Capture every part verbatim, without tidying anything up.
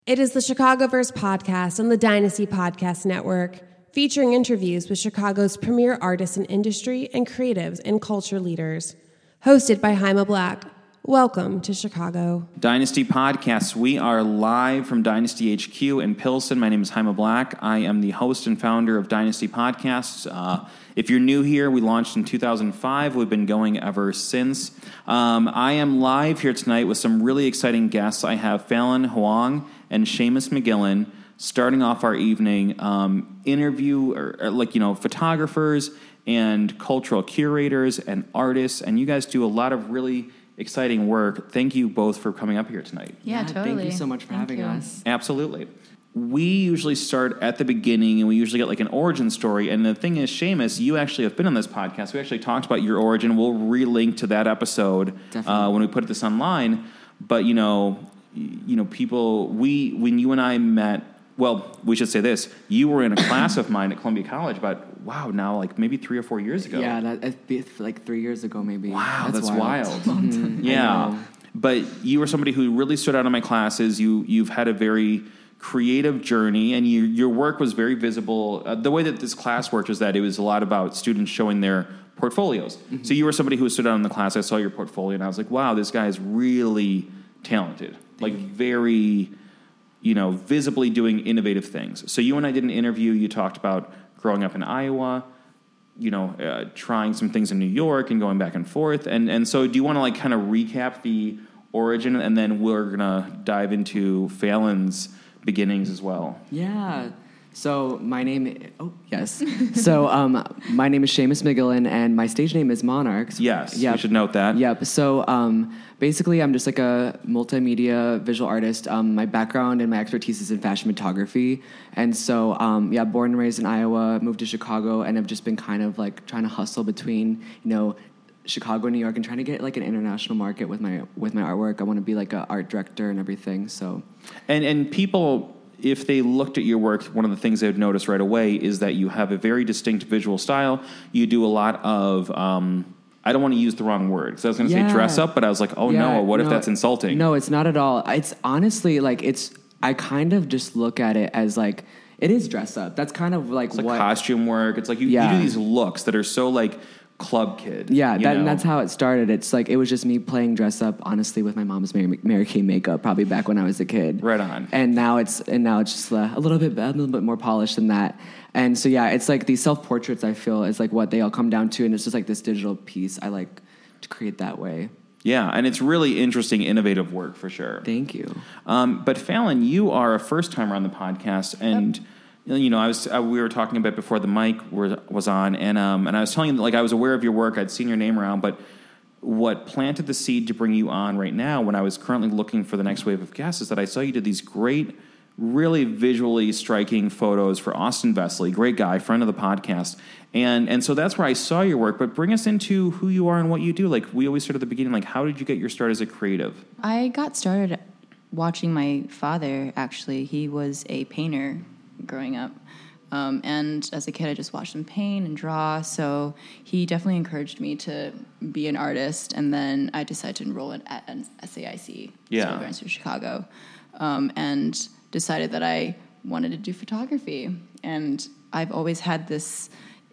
It is the Chicagoverse podcast on the Dynasty Podcast Network, featuring interviews with Chicago's premier artists in industry and creatives and culture leaders. Hosted by Jaime Black. Welcome to Chicago. Dynasty Podcasts. We are live from Dynasty H Q in Pilsen. My name is Jaime Black. I am the host and founder of Dynasty Podcasts. Uh, if you're new here, we launched in two thousand five. We've been going ever since. Um, I am live here tonight with some really exciting guests. I have Fallon Huang and Seamus McGillen starting off our evening um, interview, or, or like, you know, photographers and cultural curators and artists. And you guys do a lot of really exciting work. Thank you both for coming up here tonight. Yeah, yeah totally. Thank you so much for Thank having you. us. Absolutely. We usually start at the beginning, and we usually get like an origin story. And the thing is, Seamus, you actually have been on this podcast. We actually talked about your origin. We'll relink to that episode uh, when we put this online. But, you know, you know, people, we, when you and I met, well, we should say this. You were in a class of mine at Columbia College about, wow, now like maybe three or four years ago. Yeah, that, it'd be like three years ago maybe. Wow, that's, that's wild. wild. Mm-hmm. Yeah. But you were somebody who really stood out in my classes. You, you've had a very creative journey, and you, your work was very visible. Uh, the way that this class worked was that it was a lot about students showing their portfolios. Mm-hmm. So you were somebody who stood out in the class. I saw your portfolio, and I was like, wow, this guy is really talented. Like very, you know, visibly doing innovative things. So you and I did an interview. You talked about growing up in Iowa, you know, uh, trying some things in New York and going back and forth. And and so do you want to like kind of recap the origin, and then we're going to dive into Fallon's beginnings as well? Yeah. So my name, oh, yes. so um, my name is Seamus McGillen, and my stage name is Monarchs. Yes, yep. we should note that. Yep. So um, basically, I'm just like a multimedia visual artist. Um, my background and my expertise is in fashion photography. And so, um, yeah, born and raised in Iowa, moved to Chicago, and I've just been kind of like trying to hustle between, you know, Chicago and New York, and trying to get like an international market with my with my artwork. I want to be like an art director and everything. So, and and people, if they looked at your work, one of the things they would notice right away is that you have a very distinct visual style. You do a lot of, um, I don't want to use the wrong word, because I was going to yeah. say dress up, but I was like, oh yeah, no, what no, if that's insulting? No, it's not at all. It's honestly like, it's, I kind of just look at it as like, it is dress up. That's kind of like it's like what, costume work. It's like you, yeah. you do these looks that are so like club kid. Yeah, that, and that's how it started. It's like, it was just me playing dress up, honestly, with my mom's Mary, Mary Kay makeup, probably back when I was a kid. Right on. And now it's and now it's just uh, a little bit a little bit more polished than that. And so yeah, it's like these self portraits. I feel is like what they all come down to, and it's just like this digital piece I like to create that way. Yeah, and it's really interesting, innovative work for sure. Thank you. Um, but Fallon, you are a first timer on the podcast, and. Yep. You know, I was uh, we were talking a bit before the mic was, was on, and um, and I was telling you, like, I was aware of your work. I'd seen your name around, but what planted the seed to bring you on right now, when I was currently looking for the next wave of guests, is that I saw you did these great, really visually striking photos for Austin Vesely, great guy, friend of the podcast, and and so that's where I saw your work. But bring us into who you are and what you do. Like, we always start at the beginning. Like, how did you get your start as a creative? I got started watching my father. Actually, he was a painter growing up. Um, and as a kid, I just watched him paint and draw. So he definitely encouraged me to be an artist. And then I decided to enroll at, at S A I C, yeah. School of Arts of Chicago, um, and decided that I wanted to do photography. And I've always had this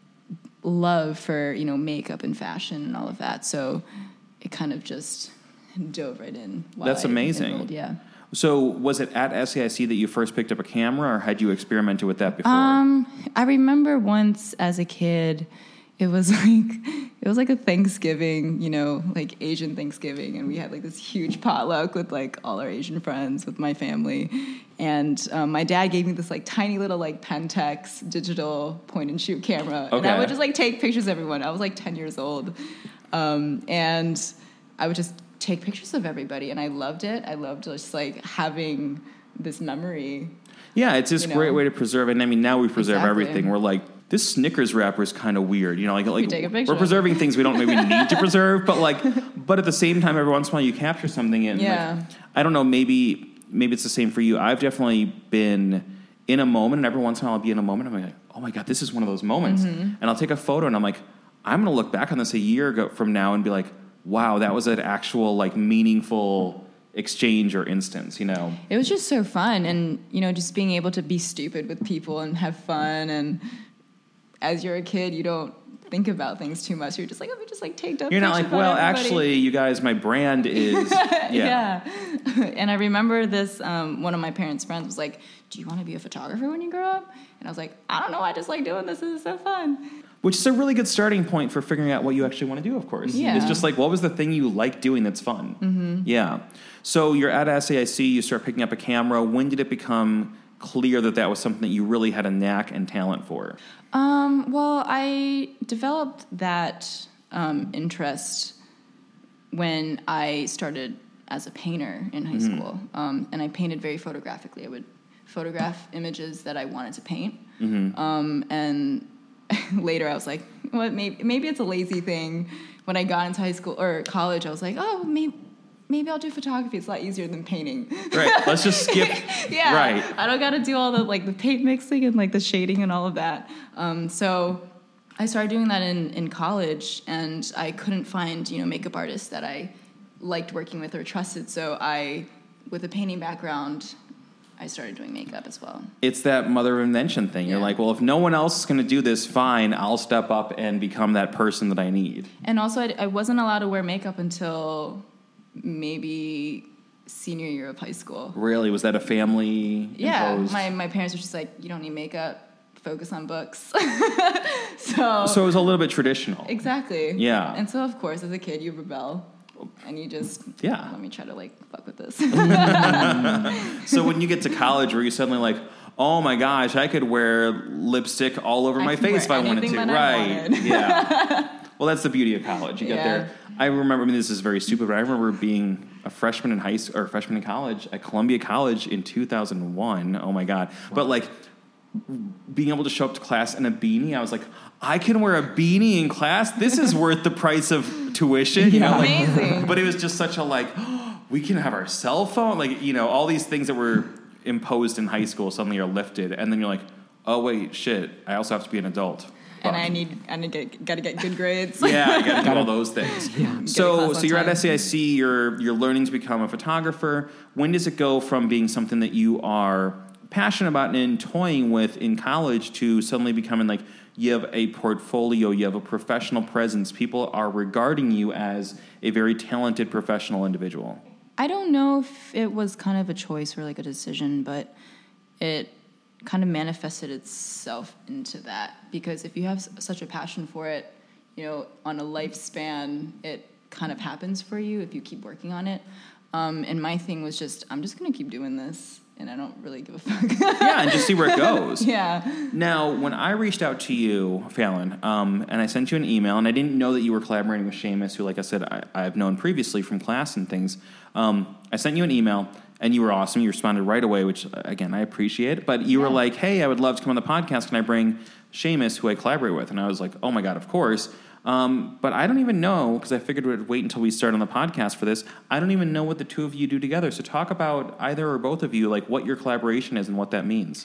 love for, you know, makeup and fashion and all of that. So it kind of just dove right in. That's I amazing. Enrolled, yeah. So was it at S A I C that you first picked up a camera, or had you experimented with that before? Um, I remember once as a kid, it was like it was like a Thanksgiving, you know, like Asian Thanksgiving, and we had like this huge potluck with like all our Asian friends with my family, and um, my dad gave me this like tiny little like Pentax digital point and shoot camera, okay. and I would just like take pictures of everyone. I was like ten years old, um, and I would just take pictures of everybody, and I loved it. I loved just like having this memory. Yeah, it's this you know? great way to preserve it. And I mean, now we preserve Exactly. everything. We're like, this Snickers wrapper is kind of weird. You know, like, like We take a picture. we're preserving things we don't maybe need to preserve, but like, but at the same time, every once in a while you capture something and Yeah. like, I don't know, maybe maybe it's the same for you. I've definitely been in a moment, and every once in a while I'll be in a moment, I'm like, oh my God, this is one of those moments. Mm-hmm. And I'll take a photo and I'm like, I'm going to look back on this a year ago from now and be like, wow, that was an actual like meaningful exchange or instance, you know? It was just so fun, and you know, just being able to be stupid with people and have fun. And as you're a kid, you don't think about things too much. You're just like, let me just like take down. You're not like, well, actually, you guys, my brand is yeah. yeah. And I remember this. Um, one of my parents' friends was like, "Do you want to be a photographer when you grow up?" And I was like, "I don't know. I just like doing this. This is so fun." Which is a really good starting point for figuring out what you actually want to do, of course. Yeah. It's just like, what was the thing you like doing that's fun? Mm-hmm. Yeah. So you're at S A I C, you start picking up a camera. When did it become clear that that was something that you really had a knack and talent for? Um, well, I developed that um, interest when I started as a painter in high mm-hmm. school. Um, and I painted very photographically. I would photograph images that I wanted to paint. Mm-hmm. Um, and later I was like, well, maybe, maybe it's a lazy thing. When I got into high school or college, I was like, oh, maybe maybe I'll do photography. It's a lot easier than painting. Right. Let's just skip. Yeah. Right. I don't got to do all the like the paint mixing and like the shading and all of that. Um, so I started doing that in, in college, and I couldn't find, you know, makeup artists that I liked working with or trusted. So I, with a painting background, I started doing makeup as well. It's that mother of invention thing. You're yeah. like, well, if no one else is going to do this, fine, I'll step up and become that person that I need. And also, I, I wasn't allowed to wear makeup until maybe senior year of high school. Really? Was that a family Yeah. imposed? My, my parents were just like, you don't need makeup. Focus on books. so, so it was a little bit traditional. Exactly. Yeah. And so, of course, as a kid, you rebel. And you just, yeah. let me try to, like, fuck with this. So when you get to college, were you suddenly like, oh my gosh, I could wear lipstick all over I my can face if I wear wanted to. anything that Right. I wanted. Yeah. Well, that's the beauty of college. You get Yeah. there. I remember, I mean, this is very stupid, but I remember being a freshman in high school, or a freshman in college at Columbia College in two thousand one. Oh my God. But like, being able to show up to class in a beanie, I was like, I can wear a beanie in class? This is worth the price of tuition. You yeah. know, like, amazing. But it was just such a like, oh, we can have our cell phone. Like, you know, all these things that were imposed in high school suddenly are lifted. And then you're like, oh, wait, shit, I also have to be an adult. And Fuck. I need, I need to get, gotta get good grades. Yeah, I got to do all those things. Yeah. So, so you're time. at S A I C, you're, you're learning to become a photographer. When does it go from being something that you are passionate about and toying with in college to suddenly becoming like, you have a portfolio, you have a professional presence, people are regarding you as a very talented professional individual? I don't know if it was kind of a choice or like a decision, but it kind of manifested itself into that, because if you have s- such a passion for it, you know, on a lifespan, it kind of happens for you if you keep working on it. Um, and my thing was just, I'm just going to keep doing this, and I don't really give a fuck. Yeah, and just see where it goes. Yeah. Now, when I reached out to you, Fallon, um, and I sent you an email, and I didn't know that you were collaborating with Seamus, who, like I said, I, I've known previously from class and things. Um, I sent you an email, and you were awesome. You responded right away, which, again, I appreciate. But you yeah. were like, hey, I would love to come on the podcast. Can I bring Seamus, who I collaborate with? And I was like, oh, my God, of course. Um, but I don't even know, because I figured we'd wait until we start on the podcast for this. I don't even know what the two of you do together. So talk about either or both of you, like what your collaboration is and what that means.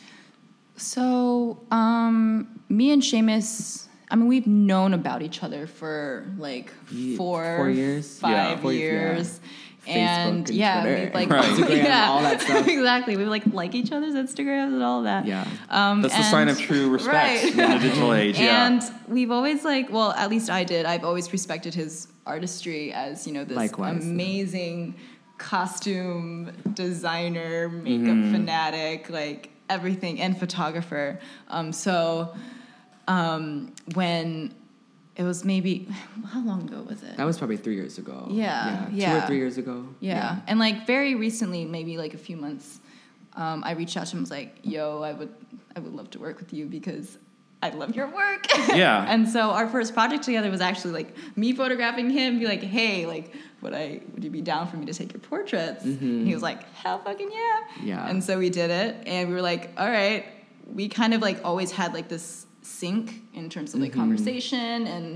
So, um, me and Seamus, I mean, we've known about each other for like four, Four years? five Yeah. Four years, years. Facebook And and yeah, Twitter we like and Instagram, yeah, all that stuff. Exactly. We like like each other's Instagrams and all that. Yeah. Um, That's the and- sign of true respect right. in the digital age. Yeah. And we've always like, well, at least I did. I've always respected his artistry as, you know, this Likewise. amazing costume designer, makeup Mm-hmm. fanatic, like everything, and photographer. Um, so um, when it was maybe, how long ago was it? That was probably three years ago. Yeah, Two yeah. or three years ago. Yeah. And like very recently, maybe like a few months, um, I reached out to him and was like, yo, I would I would love to work with you because I love your work. Yeah. And so our first project together was actually like me photographing him, be like, hey, like, would I would you be down for me to take your portraits? Mm-hmm. And he was like, hell fucking yeah. Yeah. And so we did it, and we were like, all right. We kind of like always had like this sync in terms of like Mm-hmm. conversation and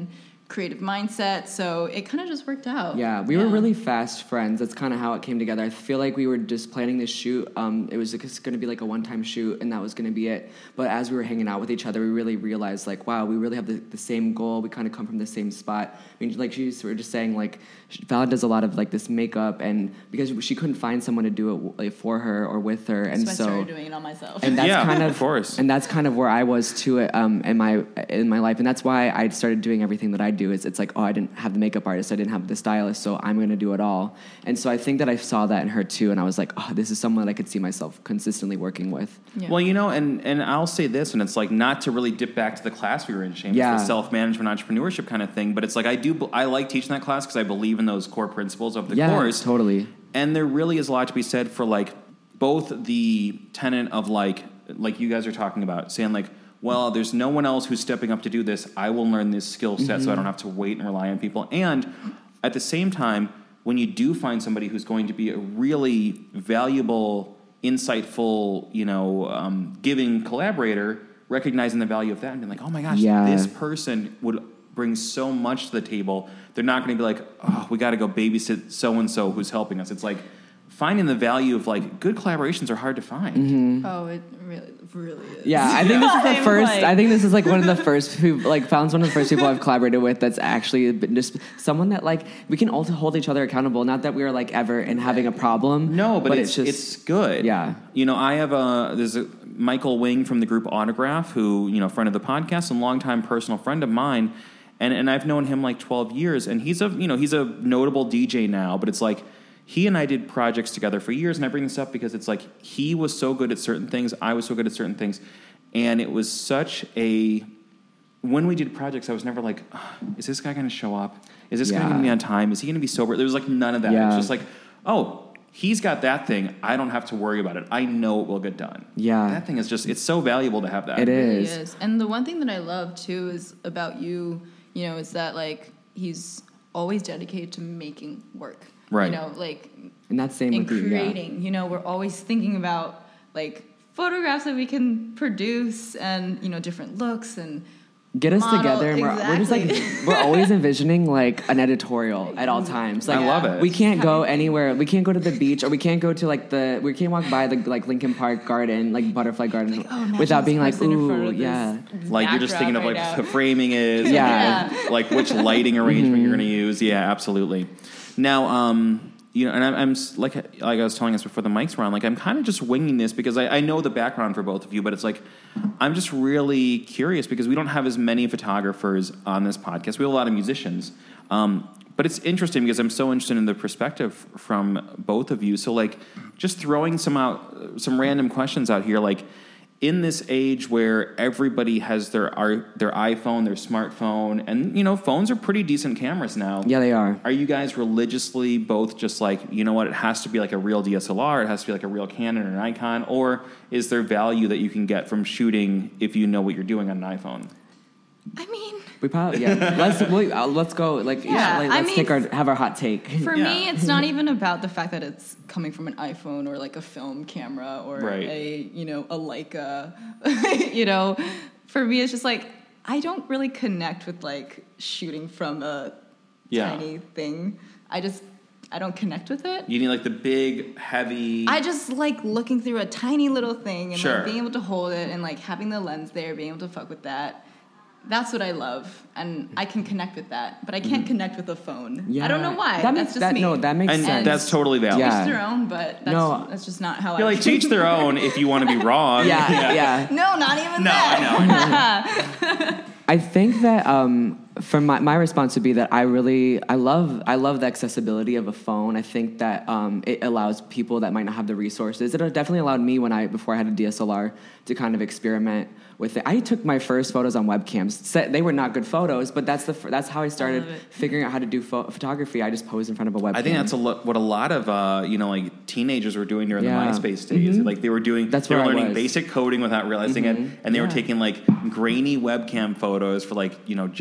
creative mindset. So it kind of just worked out. Yeah, we yeah. were really fast friends. That's kind of how it came together. I feel like we were just planning this shoot. Um, it was going to be like a one-time shoot, and that was going to be it. But as we were hanging out with each other, we really realized, like, wow, we really have the, the same goal. We kind of come from the same spot. I mean, like she was, we were just saying, like, Val does a lot of, like, this makeup, and because she couldn't find someone to do it like, for her or with her, and so, so I started doing it on myself. And that's yeah, kind of, of course. And that's kind of where I was to it um, in my in my life, and that's why I started doing everything that I do. Is it's like, oh, I didn't have the makeup artist, I didn't have the stylist, so I'm going to do it all. And so I think that I saw that in her too, and I was like, oh, this is someone that I could see myself consistently working with. Yeah. Well, you know, and, and I'll say this, and it's like not to really dip back to the class we were in, Shane, yeah. it's the self-management entrepreneurship kind of thing, but it's like I do, I like teaching that class because I believe in those core principles of the yeah, course. Totally. And there really is a lot to be said for like both the tenet of like, like you guys are talking about, saying like, well, there's no one else who's stepping up to do this. I will learn this skill set mm-hmm. so I don't have to wait and rely on people. And at the same time, when you do find somebody who's going to be a really valuable, insightful, you know, um, giving collaborator, recognizing the value of that and being like, oh my gosh, yeah. this person would bring so much to the table. They're not going to be like, oh, we got to go babysit so-and-so who's helping us. It's like finding the value of like good collaborations are hard to find. Mm-hmm. Oh, it really, really is. Yeah, I think this is the first. Like, I think this is like one of the first who like found one of the first people I've collaborated with that's actually just someone that like we can all hold each other accountable. Not that we are like ever in having a problem. No, but, but it's, it's just it's good. Yeah, you know, I have a there's a Michael Wing from the group Autograph, who you know, friend of the podcast and longtime personal friend of mine, and and I've known him like twelve years, and he's a you know he's a notable D J now, but it's like. He and I did projects together for years, and I bring this up because it's like he was so good at certain things, I was so good at certain things, and it was such a... When we did projects, I was never like, oh, is this guy going to show up? Is this yeah. guy going to be on time? Is he going to be sober? There was like none of that. Yeah. It was just like, oh, he's got that thing. I don't have to worry about it. I know it will get done. Yeah. That thing is just, it's so valuable to have that. It It really is. is. And the one thing that I love, too, is about you, you know, is that, like, he's always dedicated to making work. Right. You know, like... And that's same in with you, creating, yeah. you know, we're always thinking about like photographs that we can produce and, you know, different looks and get us model. together and exactly. we're, we're just like we're always envisioning like an editorial at all times. Like I love it. We can't go anywhere. We can't go to the beach or we can't go to like the we can't walk by the like Lincoln Park Garden, like Butterfly Garden, like, oh, without being like, ooh, yeah. Like you're just thinking of like right the framing is, yeah, like, like which lighting arrangement mm-hmm. you're going to use. Yeah, absolutely. Now, um, you know, and I'm, I'm like, like I was telling us before the mics were on, like I'm kind of just winging this because I, I know the background for both of you, but it's like I'm just really curious because we don't have as many photographers on this podcast. We have a lot of musicians, um, but it's interesting because I'm so interested in the perspective from both of you. So, like, just throwing some out, some random questions out here, like. In this age where everybody has their our, their iPhone, their smartphone, and, you know, phones are pretty decent cameras now. Yeah, they are. Are you guys religiously both just like, you know what, it has to be like a real D S L R, it has to be like a real Canon or an Nikon, or is there value that you can get from shooting if you know what you're doing on an iPhone? I mean... We probably, yeah. let's, we, uh, let's go, like, Yeah, yeah, like, let's I mean, take our, have our hot take. For Yeah. me, it's not even about the fact that it's coming from an iPhone or like a film camera or Right. a, you know, a Leica. You know, for me, it's just like, I don't really connect with like shooting from a Yeah. tiny thing. I just, I don't connect with it. You need like the big, heavy... I just like looking through a tiny little thing and Sure. like being able to hold it and like having the lens there, being able to fuck with that. That's what I love, and I can connect with that, but I can't mm-hmm. connect with a phone. Yeah. I don't know why. That that's makes, just that, me. No, that makes and sense. that's totally valid. Yeah. Each their own, but that's, No. that's just not how You're I like, to each their own if you want to be wrong. Yeah, yeah. yeah. No, not even No, that. I know. I know. I think that um, for my, my response would be that I really I love I love the accessibility of a phone. I think that um, it allows people that might not have the resources. It definitely allowed me when I before I had a D S L R to kind of experiment with it. I took my first photos on webcams. They were not good photos, but that's the that's how I started I figuring out how to do pho- photography. I just posed in front of a webcam. I think that's a lo- what a lot of uh, you know like teenagers were doing during Yeah. the MySpace days. Mm-hmm. Like they were doing, That's they were where I learning was. basic coding without realizing Mm-hmm. it, and they were Yeah. taking like grainy webcam photos for like you know Justin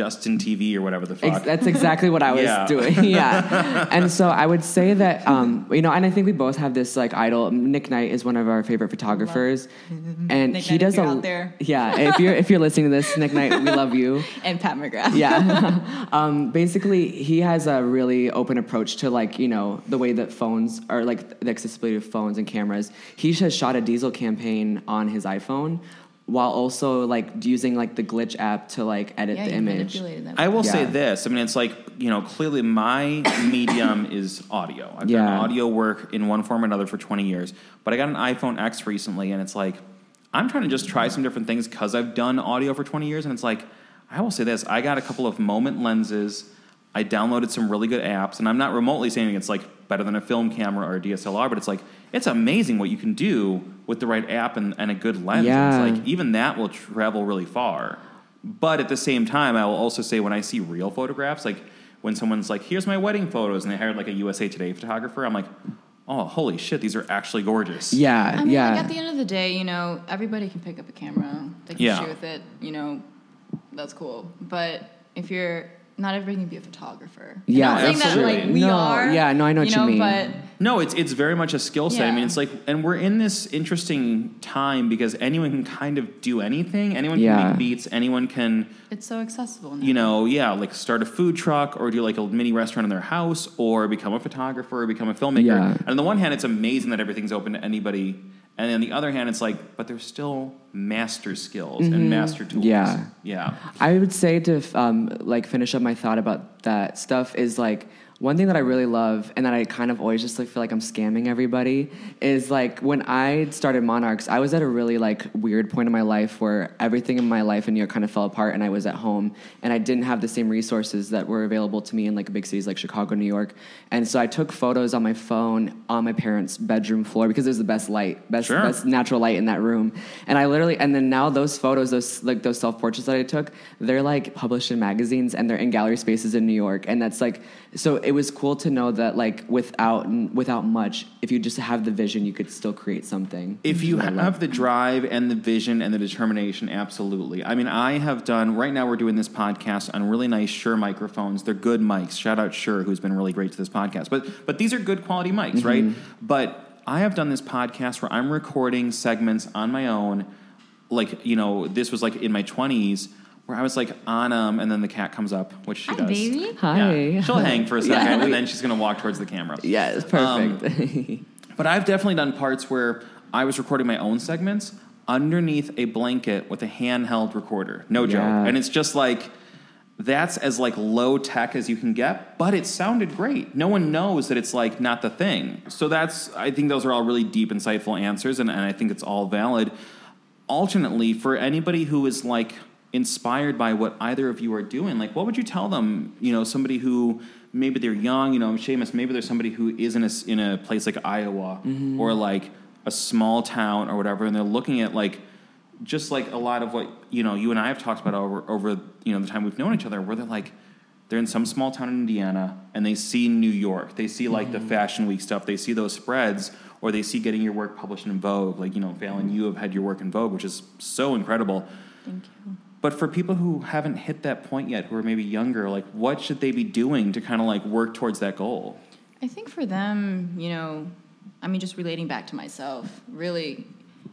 T V or whatever the fuck. Ex- that's exactly what I was Yeah. doing. Yeah. And so I would say that, um, you know, and I think we both have this like idol. Nick Knight is one of our favorite photographers. And Nick he Knight, does if you're a, out there. yeah, if you're, if you're listening to this, Nick Knight, we love you. And Pat McGrath. Yeah. um, basically, he has a really open approach to, like, you know, the way that phones are, like, the accessibility of phones and cameras. He has shot a diesel campaign on his iPhone while also, like, using, like, the Glitch app to, like, edit Yeah, the you image. manipulated that. I will say Yeah. this. I mean, it's like, you know, clearly my medium is audio. I've Yeah. done audio work in one form or another for twenty years. But I got an iPhone X recently, and it's like, I'm trying to just try some different things because I've done audio for twenty years. And it's like, I will say this. I got a couple of Moment lenses. I downloaded some really good apps. And I'm not remotely saying it's, like, better than a film camera or a D S L R, but it's like, it's amazing what you can do with the right app and, and a good lens. Yeah. It's like, even that will travel really far. But at the same time, I will also say when I see real photographs, like when someone's like, here's my wedding photos, and they hired like a U S A Today photographer, I'm like, oh, holy shit, these are actually gorgeous. Yeah, I mean, yeah. like, at the end of the day, you know, everybody can pick up a camera. They can Yeah. shoot with it. You know, that's cool. But if you're not everybody can be a photographer. I'm Yeah, not saying that absolutely. like we No, are. yeah, no, I know what you mean. But No, it's it's very much a skill set. I mean, Yeah. it's like, and we're in this interesting time because anyone can kind of do anything. Anyone can Yeah. make beats. Anyone can, it's so accessible now. you know, yeah, like start a food truck or do like a mini restaurant in their house or become a photographer or become a filmmaker. Yeah. And on the one hand, it's amazing that everything's open to anybody. And on the other hand, it's like, but there's still master skills and master tools. Yeah. Yeah. I would say to um, like finish up my thought about that stuff is like one thing that I really love and that I kind of always just like feel like I'm scamming everybody is like when I started Monarchs, I was at a really like weird point in my life where everything in my life in New York kind of fell apart and I was at home and I didn't have the same resources that were available to me in like big cities like Chicago, New York. And so I took photos on my phone on my parents' bedroom floor because it was the best light, best, Sure. best natural light in that room. And I literally, and then now those photos, those like those self-portraits that I took, they're like published in magazines and they're in gallery spaces in New York. And that's like, so it was cool to know that like without without much, if you just have the vision, you could still create something. If you I love. have the drive and the vision and the determination, absolutely. I mean, I have done, right now we're doing this podcast on really nice Shure microphones. They're good mics. Shout out Shure, who's been really great to this podcast. But but these are good quality mics, Mm-hmm. right? But I have done this podcast where I'm recording segments on my own. Like, you know, this was like in my twenties where I was like on them and then the cat comes up, which she Hi, does. baby. Hi. Yeah. She'll hang for a second Yeah. and then she's going to walk towards the camera. Yeah, it's perfect. But I've definitely done parts where I was recording my own segments underneath a blanket with a handheld recorder. No joke. Yeah. And it's just like, that's as like low tech as you can get, but it sounded great. No one knows that it's like not the thing. So that's, I think those are all really deep, insightful answers, and, and I think it's all valid. Alternately, for anybody who is like inspired by what either of you are doing, like what would you tell them? You know, somebody who maybe they're young, you know, Seamus, maybe there's somebody who is in a, in a place like Iowa Mm-hmm. or like a small town or whatever, and they're looking at like, just like a lot of what, you know, you and I have talked about over, over, you know, the time we've known each other, where they're like, they're in some small town in Indiana and they see New York. They see like the Fashion Week stuff. They see those spreads, or they see getting your work published in Vogue. Like, you know, Fallon, you have had your work in Vogue, which is so incredible. Thank you. But for people who haven't hit that point yet, who are maybe younger, like what should they be doing to kind of like work towards that goal? I think for them, you know, I mean, just relating back to myself, really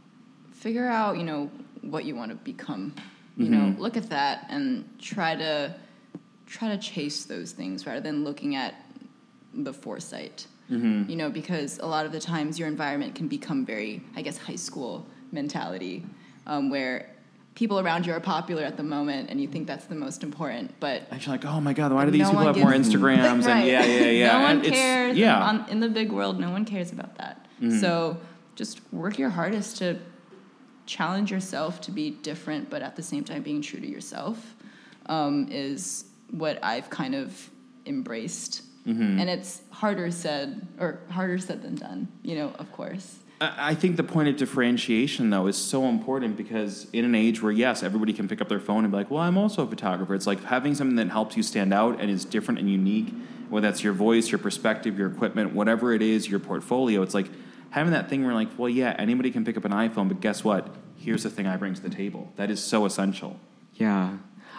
figure out, you know, what you want to become. You know, Mhm. look at that and try to try to chase those things rather than looking at the foresight. Mm-hmm. You know, because a lot of the times your environment can become very, I guess, high school mentality, um, where people around you are popular at the moment and you think that's the most important, but And you're like, oh my God, why do these no people one have more gives- Instagrams? Right. And yeah, yeah, yeah. No one And it's- cares. Yeah. On, in the big world, no one cares about that. Mhm. So just work your hardest to challenge yourself to be different, but at the same time being true to yourself, um, is what I've kind of embraced. Mhm. And it's harder said, or harder said than done, you know, of course. I I think the point of differentiation, though, is so important because in an age where, yes, everybody can pick up their phone and be like, well, I'm also a photographer. It's like having something that helps you stand out and is different and unique, whether that's your voice, your perspective, your equipment, whatever it is, your portfolio. It's like having that thing where, like, well, yeah, anybody can pick up an iPhone, but guess what? Here's the thing I bring to the table. That is so essential. Yeah.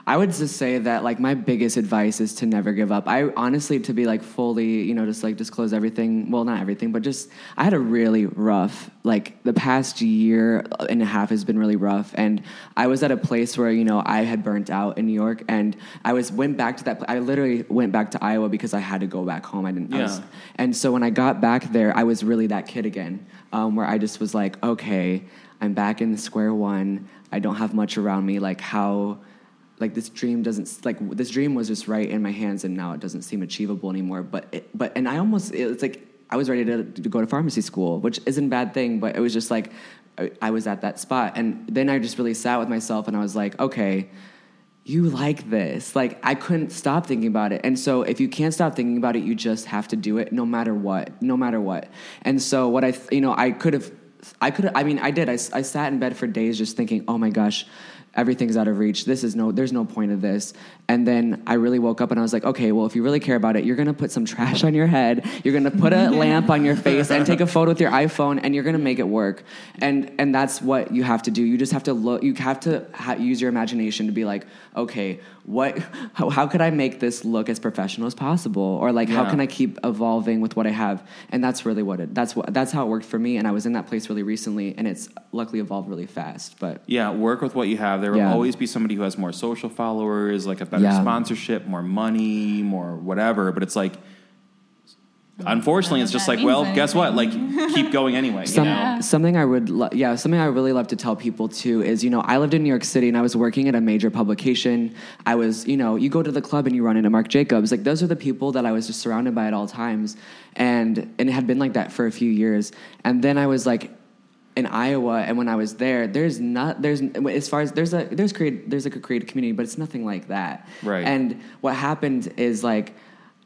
I would just say that like my biggest advice is to never give up. I honestly, to be like fully, you know, just like disclose everything. Well, not everything, but just I had a really rough, like the past year and a half has been really rough. And I was at a place where, you know, I had burnt out in New York, and I was went back to that. I literally went back to Iowa because I had to go back home. I didn't. Yeah. I was, and so when I got back there, I was really that kid again, um, where I just was like, okay, I'm back in square one. I don't have much around me. Like how. Like this dream doesn't like this dream was just right in my hands, and now it doesn't seem achievable anymore. But it, but and I almost it's like I was ready to, to go to pharmacy school, which isn't a bad thing. But it was just like I, I was at that spot, and then I just really sat with myself, and I was like, okay, you like this. Like I couldn't stop thinking about it, and so if you can't stop thinking about it, you just have to do it, no matter what, no matter what. And so what I you know I could have I could I mean I did I I sat in bed for days just thinking, oh my gosh. Everything's out of reach. This is no, there's no point of this. And then I really woke up and I was like, okay, well, if you really care about it, you're going to put some trash on your head. You're going to put a lamp on your face and take a photo with your iPhone, and you're going to make it work. And and that's what you have to do. You just have to look, you have to ha- use your imagination to be like, okay, what, how, how could I make this look as professional as possible? Or like, Yeah. how can I keep evolving with what I have? And that's really what it, that's what, that's how it worked for me. And I was in that place really recently, and it's luckily evolved really fast, but. Yeah, work with what you have. There will Yeah. always be somebody who has more social followers, like a better Yeah. sponsorship, more money, more whatever. But it's like, unfortunately, None it's of just that like, well, means guess what? Like, anything. keep going anyway. Some, you know? Something I would, lo- yeah, something I really love to tell people too is, you know, I lived in New York City and I was working at a major publication. I was, you know, you go to the club and you run into Marc Jacobs. Like those are the people that I was just surrounded by at all times, and and it had been like that for a few years. And then I was like in Iowa, and when I was there, there's not there's as far as there's a there's create there's like a creative community, but it's nothing like that. Right. And what happened is like.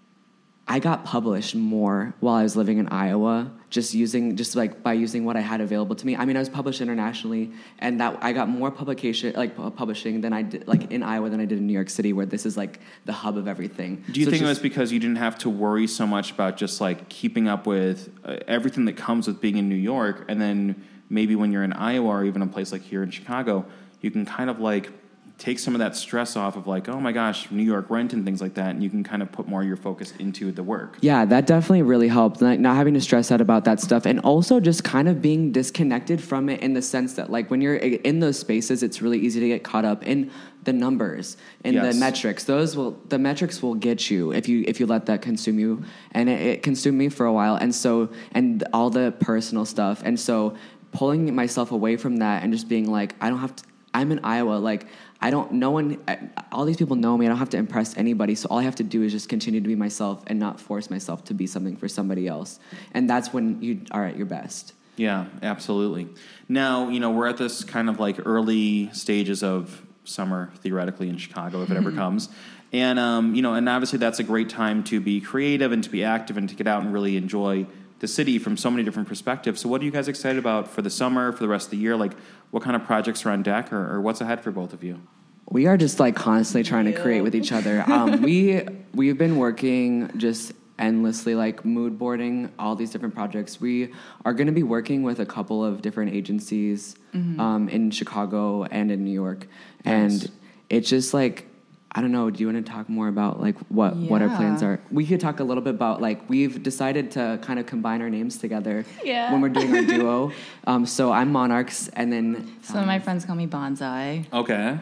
I got published more while I was living in Iowa, just using, just like by using what I had available to me. I mean, I was published internationally, and that I got more publication, like publishing, than I did, like in Iowa than I did in New York City, where this is like the hub of everything. Do you So think it's it was just- because you didn't have to worry so much about just like keeping up with uh, everything that comes with being in New York, and then maybe when you're in Iowa or even a place like here in Chicago, you can kind of like take some of that stress off of like, oh my gosh, New York rent and things like that, and you can kind of put more of your focus into the work. Yeah, that definitely really helped. Like not having to stress out about that stuff, and also just kind of being disconnected from it in the sense that like when you're in those spaces, it's really easy to get caught up in the numbers and Yes. the metrics. Those will the metrics will get you if you if you let that consume you, and it, it consumed me for a while. And so and all the personal stuff, and so pulling myself away from that and just being like, I don't have to. I'm in Iowa, like. I don't, no one, all these people know me. I don't have to impress anybody. So all I have to do is just continue to be myself and not force myself to be something for somebody else. And that's when you are at your best. Yeah, absolutely. Now, you know, we're at this kind of like early stages of summer, theoretically, in Chicago, if it ever comes. And, um, you know, and obviously that's a great time to be creative and to be active and to get out and really enjoy the city from so many different perspectives. So what are you guys excited about for the summer, for the rest of the year? Like, what kind of projects are on deck, or, or what's ahead for both of you? We are just like constantly trying to create with each other. Um, we, we've been working just endlessly, like mood boarding, all these different projects. We are going to be working with a couple of different agencies Mm-hmm. um, in Chicago and in New York. Nice. And it's just like, I don't know. Do you want to talk more about like what, what our Yeah. plans are? We could talk a little bit about like we've decided to kind of combine our names together Yeah. when we're doing our duo. Um, so I'm Monarchs, and then Some of my friends call me Bonsai. Okay.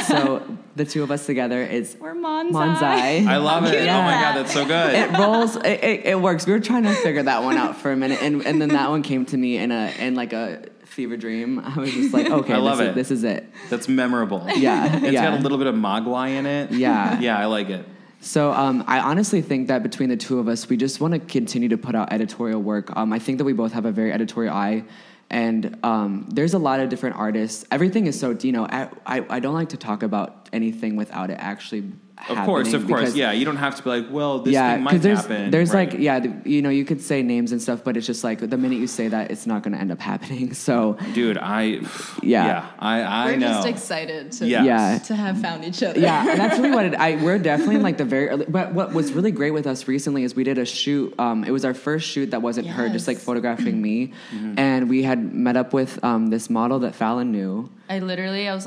so the two of us together is We're Monzai. Monzai. I love it. Cute Oh my that. God, that's so good. It rolls. It, it, it works. We were trying to figure that one out for a minute, and, and then that one came to me in a in like a fever dream. I was just like, okay, I love this, it. Is, this is it. That's memorable. Yeah, It's yeah. got a little bit of Mogwai in it. Yeah. Yeah, I like it. So um, I honestly think that between the two of us, we just want to continue to put out editorial work. Um, I think that we both have a very editorial eye. And um, there's a lot of different artists. Everything is so, you know, I, I, I don't like to talk about anything without it actually Of course, of happening course. because- Yeah, you don't have to be like, well, this yeah, thing might there's, happen. There's Right. like, yeah, the, you know, you could say names and stuff, but it's just like the minute you say that, it's not going to end up happening. So, Dude, I, Yeah. yeah, I, I We're know. just excited to, Yes. Yeah. to have found each other. yeah, and that's really what it, I, we're definitely in like the very early, but what was really great with us recently is we did a shoot. Um, it was our first shoot that wasn't her, just like Yes. photographing me. Mm-hmm. And we had met up with um, this model that Fallon knew. I literally, I was like,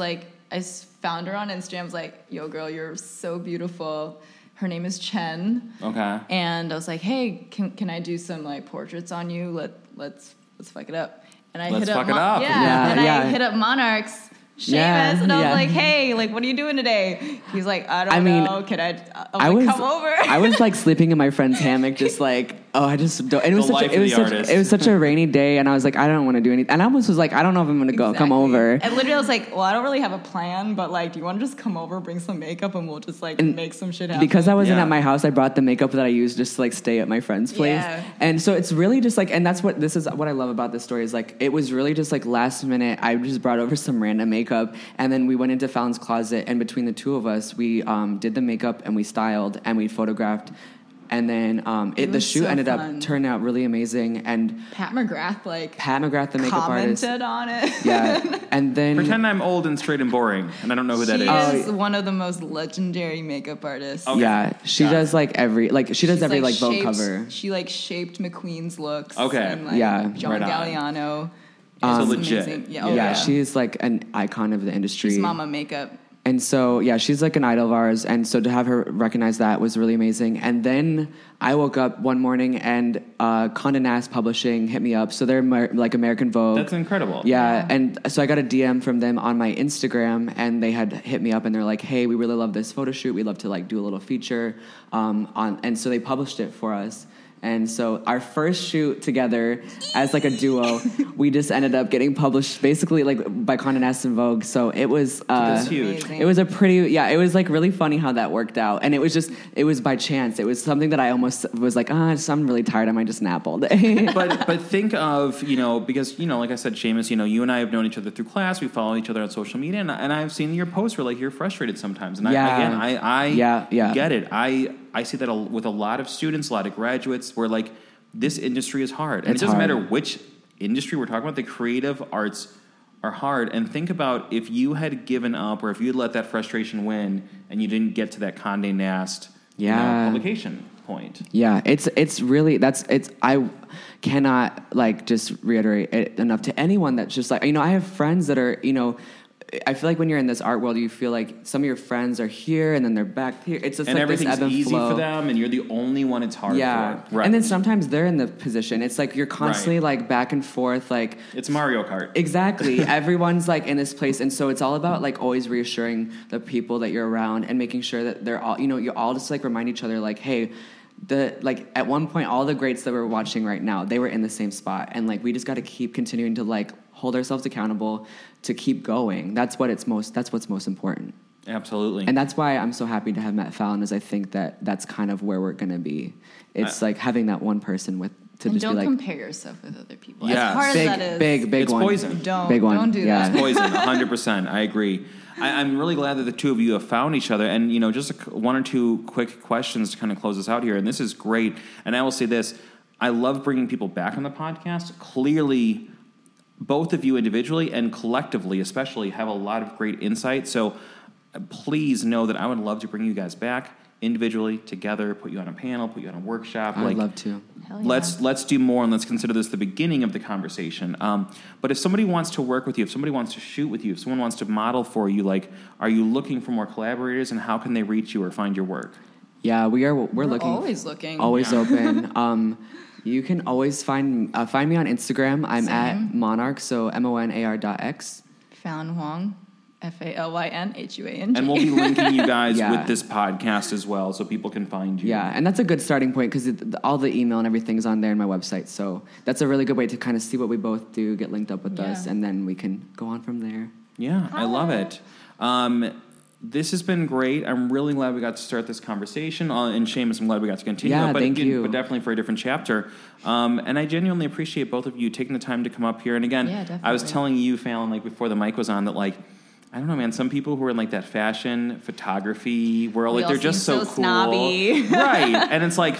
I found her on Instagram. I was like, yo, girl, you're so beautiful. Her name is Chen. Okay. And I was like, hey, can can I do some like portraits on you? Let let's let's fuck it up. And I Let's hit fuck up, it up. Yeah, Yeah, and yeah. I hit up Monarchs, Seamus, Yeah, and I was yeah. like, hey, like, what are you doing today? He's like, I don't I mean, know. Can I? I'm I like, was come over. I was like sleeping in my friend's hammock, just like, oh, I just don't. And it was The such life a, it of was the such artist. it was such a rainy day, and I was like, I don't want to do anything. And I almost was like, I don't know if I'm gonna go. Come Exactly. over. And literally, I was like, well, I don't really have a plan, but like, do you want to just come over, bring some makeup, and we'll just like And make some shit happen? Because I wasn't Yeah. at my house, I brought the makeup that I used just to like stay at my friend's place. Yeah. And so it's really just like, and that's what this is what I love about this story is like, it was really just like last minute. I just brought over some random makeup, and then we went into Fallon's closet, and between the two of us, we um, did the makeup and we styled and we photographed. And then um, it, It the was shoot so ended fun. up turning out really amazing. And Pat McGrath like Pat McGrath, the makeup commented artist, on it. yeah. And then Pretend I'm old and straight and boring, and I don't know who that She is. is one of the most legendary makeup artists. Okay. yeah, she Got does like every like she does She's, every like, Vogue shaped- cover. She like shaped McQueen's looks. Okay. And, like, Yeah. John Right on. Galliano. So It's legit. amazing. Yeah, Yeah, oh, yeah. she's like an icon of the industry. She's Mama Makeup. And so, yeah, she's like an idol of ours. And so to have her recognize that was really amazing. And then I woke up one morning and uh, Condé Nast Publishing hit me up. So they're Mer- like American Vogue. That's incredible. Yeah, and so I got a D M from them on my Instagram, and they had hit me up, and they're like, "Hey, we really love this photo shoot. We'd love to like do a little feature um, on." And so they published it for us. And so our first shoot together as like a duo, we just ended up getting published basically like by Condé Nast and Vogue. So it was uh, That's huge. Amazing. it was a pretty yeah. It was like really funny how that worked out, and it was just it was by chance. It was something that I almost was like, ah, oh, I'm really tired. I might just nap all day. but but think of, you know, because, you know, like I said, Seamus, you know, you and I have known each other through class. We follow each other on social media, and, and I've seen your posts where like you're frustrated sometimes. And Yeah. I, again, I I Yeah, yeah. get it. I I see that a, with a lot of students, a lot of graduates, where like this industry is hard, and It's it doesn't hard. matter which industry we're talking about. The creative arts are hard, and think about if you had given up, or if you had let that frustration win, and you didn't get to that Condé Nast, you know, Yeah. publication point. Yeah, it's it's really that's it's I cannot like just reiterate it enough to anyone that's just like, you know, I have friends that are, you know, I feel like when you're in this art world, you feel like some of your friends are here and then they're back here. It's just And like everything's this ebb and easy flow. for them, and you're the only one it's hard Yeah, for. Right. and then sometimes they're in the position. It's like you're constantly like back and forth, like It's Mario Kart. exactly. Everyone's like in this place, and so it's all about like always reassuring the people that you're around and making sure that they're all, you know, you all just like remind each other, like, hey, the like at one point, all the greats that we're watching right now, they were in the same spot, and like we just got to keep continuing to like hold ourselves accountable to keep going. That's what it's most. That's what's most important. Absolutely. And that's why I'm so happy to have met Fallon, is I think that that's kind of where we're gonna be. It's I- like having that one person with to And just don't be like compare yourself with other people. Yeah. As hard big, as that is. big, big It's one. poison. Don't, Big one. don't do Yeah. that. Poison, one hundred percent. I agree. I, I'm really glad that the two of you have found each other. And, you know, just a, one or two quick questions to kind of close us out here. And this is great. And I will say this. I love bringing people back on the podcast. Clearly, both of you individually and collectively especially have a lot of great insight. So uh, please know that I would love to bring you guys back individually, together, put you on a panel, put you on a workshop. I'd like, love to. Hell yeah. Let's let's do more, and let's consider this the beginning of the conversation. Um, but if somebody wants to work with you, if somebody wants to shoot with you, if someone wants to model for you, like, are you looking for more collaborators, and how can they reach you or find your work? Yeah, we are. We're, We're looking. always looking. Always Yeah. open. Um, you can always find uh, find me on Instagram. I'm at Same. Monarch, so M O N A R dot X. Fallon Huang, F A L Y N H U A N G. And we'll be linking you guys Yeah. with this podcast as well, so people can find you. Yeah, and that's a good starting point because all the email and everything is on there in my website. So that's a really good way to kind of see what we both do, get linked up with Yeah. us, and then we can go on from there. Yeah, I love it. Um, this has been great. I'm really glad we got to start this conversation. Uh, and Seamus, I'm glad we got to continue. Yeah, it, but thank again, you. But definitely for a different chapter. Um, and I genuinely appreciate both of you taking the time to come up here. And again, Yeah, I was definitely. telling you, Fallon, like before the mic was on, that like, I don't know, man. Some people who are in like that fashion photography world, We like all they're just seem so, so cool, snobby. right? And it's like,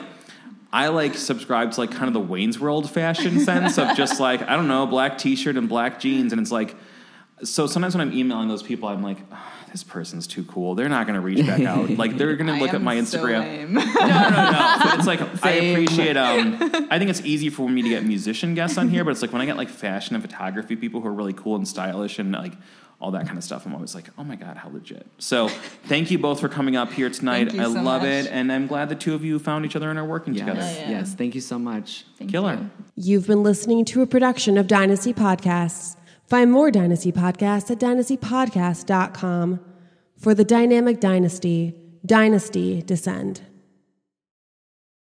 I like subscribe to like kind of the Wayne's World fashion sense of just like, I don't know, black T-shirt and black jeans, and it's like, So sometimes when I'm emailing those people, I'm like, oh, this person's too cool. They're not going to reach back out. Like they're going to look at my Instagram. So lame. no, no, no. But it's like I appreciate. Um, I think it's easy for me to get musician guests on here, but it's like when I get like fashion and photography people who are really cool and stylish and like all that kind of stuff, I'm always like, oh my God, how legit. So thank you both for coming up here tonight. Thank you I so love much. it, and I'm glad the two of you found each other and are working Yes, together. Yeah, yeah. yes. Thank you so much. Thank Killer. you. You've been listening to a production of Dynasty Podcasts. Find more Dynasty Podcasts at dynasty podcast dot com. For the dynamic dynasty, Dynasty Descend.